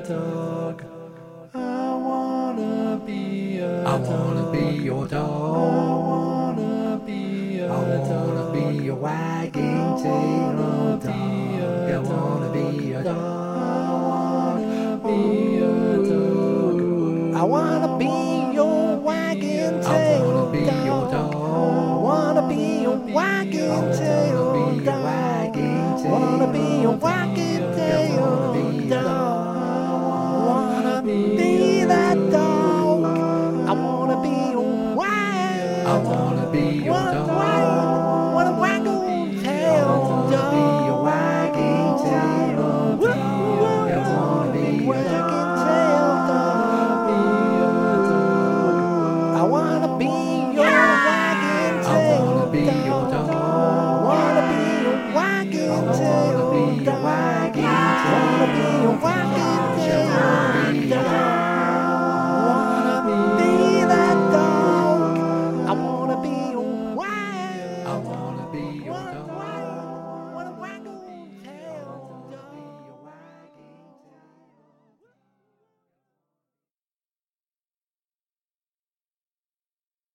dog. I wanna be a I dog. wanna be your I dog. wanna be a I wanna dog. be your wagging tail dog. I wanna be a dog. I wanna be your wagging I tail wanna be your dog. dog. I wanna be your wagging tail be your dog. wagging tail Wanna be your dog. wagging I tail wanna be your dog. dog. Wanna be that dog. I wanna be your wag. I wanna be your dog. Wanna waggle tail I wanna dog. be your wagging tail dog. I wanna be your Wagging dog. tail dog. I wanna be your wagging I tail wanna be your dog. dog. Wanna be your I wagging wanna tail be your dog. wagging Wanna be tail your dog. wagging I tail wanna be your dog. dog. Wanna be that dog. I wanna be your wag. I wanna be your dog.